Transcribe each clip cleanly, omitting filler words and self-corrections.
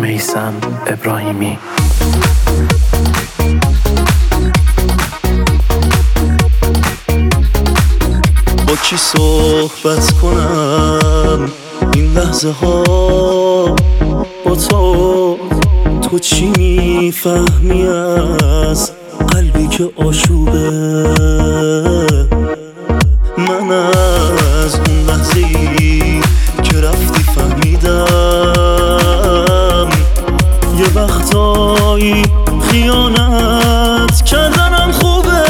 میثم ابراهیمی. با کی صحبت کنم این لحظه ها با تو چی میفهمی از قلبی که آشوبه؟ من از اون لحظه‌ای که رفتی فهمیدم یه وقتایی خیانت کردنم خوبه،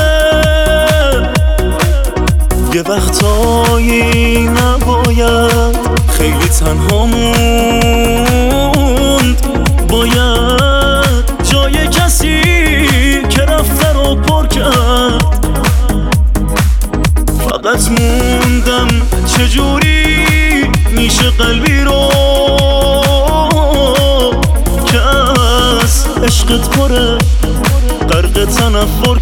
یه وقتایی نباید خیلی تنها موند، باید جای کسی که رفته رو پر کرد. فقط موندم چجوری میشه قلبی رو که از عشقت پره غرق تنفر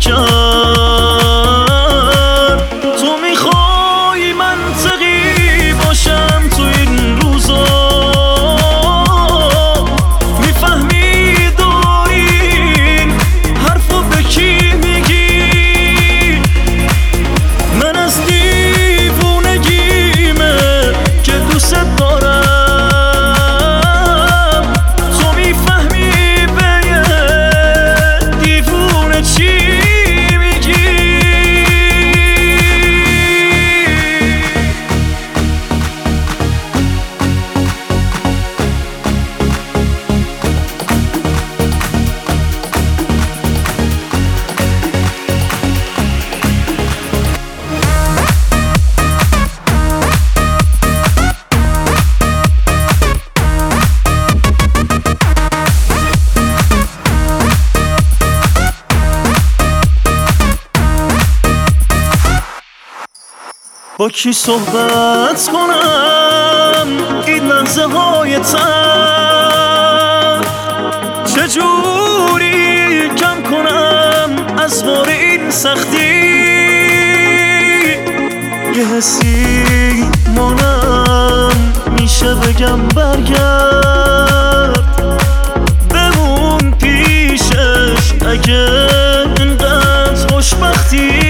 کرد. تو میخوای منطقی باشم تو این روزا، میفهمی دارین حرفو به کی میگی؟ من از دیوونگیمه که دوست دارم، تو میفهمی به یه دیوونه چی میگی؟ با کی صحبت کنم این لحظه های تلخ؟ چجوری کم کنم از بار این سختی؟ یه حسی مانم میشه بگم برگرد، بمون پیشش اگه اینقدر خوشبختی.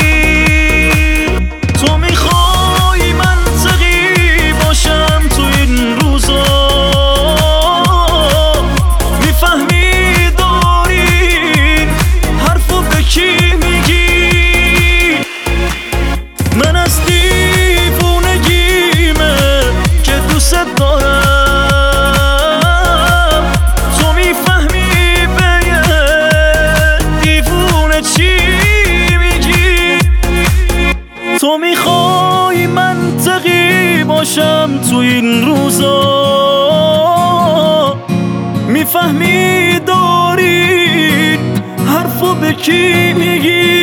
من از دیوونگیمه که دوست دارم، تو میفهمی به یه دیوونه چی میگی؟ تو میخوای منطقی باشم تو این روزا، میفهمی داری حرفو به کی میگی؟